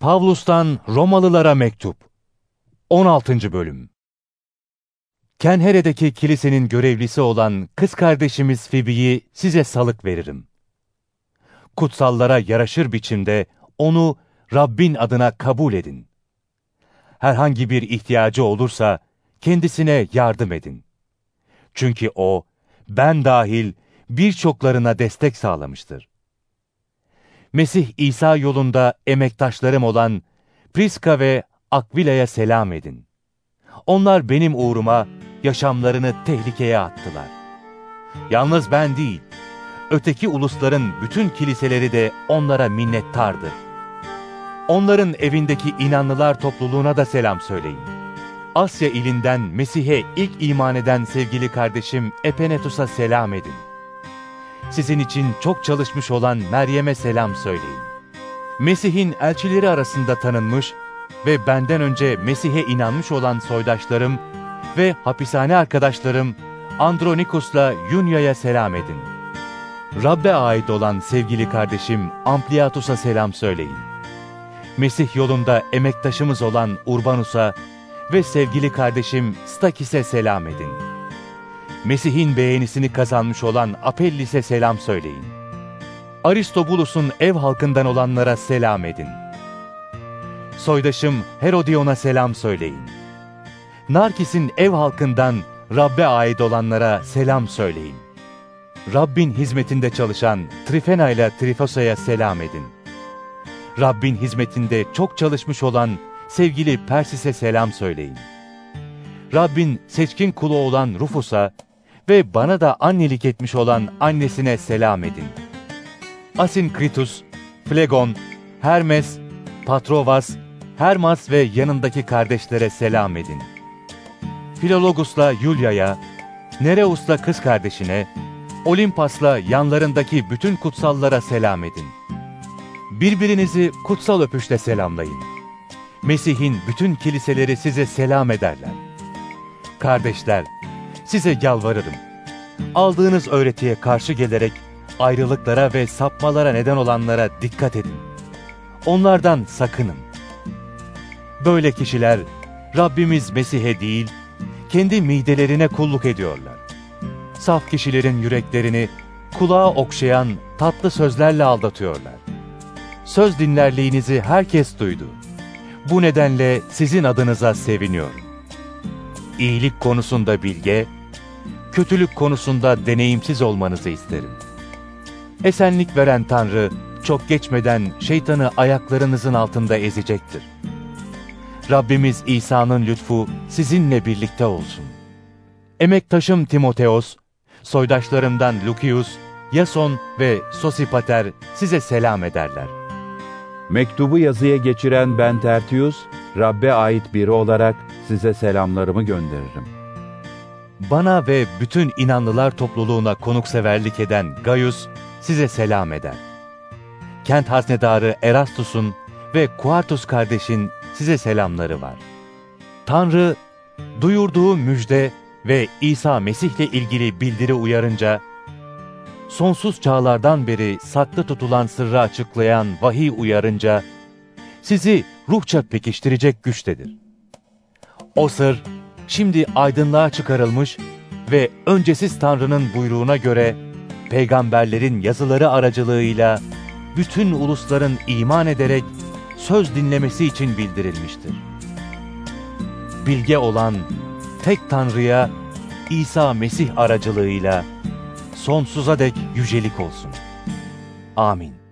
Pavlus'tan Romalılara Mektup 16. Bölüm. Kenhere'deki kilisenin görevlisi olan kız kardeşimiz Fibi'yi size salık veririm. Kutsallara yaraşır biçimde onu Rabbin adına kabul edin. Herhangi bir ihtiyacı olursa kendisine yardım edin. Çünkü o, ben dahil birçoklarına destek sağlamıştır. Mesih İsa yolunda emektaşlarım olan Priska ve Akvila'ya selam edin. Onlar benim uğruma yaşamlarını tehlikeye attılar. Yalnız ben değil, öteki ulusların bütün kiliseleri de onlara minnettardır. Onların evindeki inanlılar topluluğuna da selam söyleyin. Asya ilinden Mesih'e ilk iman eden sevgili kardeşim Epenetus'a selam edin. Sizin için çok çalışmış olan Meryem'e selam söyleyin. Mesih'in elçileri arasında tanınmış ve benden önce Mesih'e inanmış olan soydaşlarım ve hapishane arkadaşlarım Andronikus'la Yunya'ya selam edin. Rab'be ait olan sevgili kardeşim Ampliatus'a selam söyleyin. Mesih yolunda emektaşımız olan Urbanus'a ve sevgili kardeşim Stakis'e selam edin. Mesih'in beğenisini kazanmış olan Apellis'e selam söyleyin. Aristobulus'un ev halkından olanlara selam edin. Soydaşım Herodion'a selam söyleyin. Narkis'in ev halkından Rab'be ait olanlara selam söyleyin. Rabbin hizmetinde çalışan Trifena ile Trifosa'ya selam edin. Rabbin hizmetinde çok çalışmış olan sevgili Persis'e selam söyleyin. Rabbin seçkin kulu olan Rufus'a ve bana da annelik etmiş olan annesine selam edin. Asinkritus, Flegon, Hermes, Patrovas, Hermas ve yanındaki kardeşlere selam edin. Filologus'la Yulya'ya, Nereus'la kız kardeşine, Olimpas'la yanlarındaki bütün kutsallara selam edin. Birbirinizi kutsal öpüşle selamlayın. Mesih'in bütün kiliseleri size selam ederler. Kardeşler, size yalvarırım. Aldığınız öğretiye karşı gelerek ayrılıklara ve sapmalara neden olanlara dikkat edin. Onlardan sakının. Böyle kişiler Rabbimiz Mesih'e değil, kendi midelerine kulluk ediyorlar. Saf kişilerin yüreklerini kulağa okşayan tatlı sözlerle aldatıyorlar. Söz dinlerliğinizi herkes duydu. Bu nedenle sizin adınıza seviniyorum. İyilik konusunda bilge, kötülük konusunda deneyimsiz olmanızı isterim. Esenlik veren Tanrı, çok geçmeden şeytanı ayaklarınızın altında ezecektir. Rabbimiz İsa'nın lütfu sizinle birlikte olsun. Emektaşım Timoteos, soydaşlarımdan Lukius, Yason ve Sosipater size selam ederler. Mektubu yazıya geçiren ben Tertius, Rab'be ait biri olarak size selamlarımı gönderirim. Bana ve bütün inanlılar topluluğuna konukseverlik eden Gaius size selam eder. Kent haznedarı Erastus'un ve Kuartus kardeşin size selamları var. Tanrı, duyurduğu müjde ve İsa Mesih'le ilgili bildiri uyarınca, sonsuz çağlardan beri saklı tutulan sırrı açıklayan vahiy uyarınca, sizi ruhça pekiştirecek güçtedir. O sır, şimdi aydınlığa çıkarılmış ve öncesiz Tanrı'nın buyruğuna göre, peygamberlerin yazıları aracılığıyla, bütün ulusların iman ederek söz dinlemesi için bildirilmiştir. Bilge olan tek Tanrı'ya İsa Mesih aracılığıyla sonsuza dek yücelik olsun. Amin.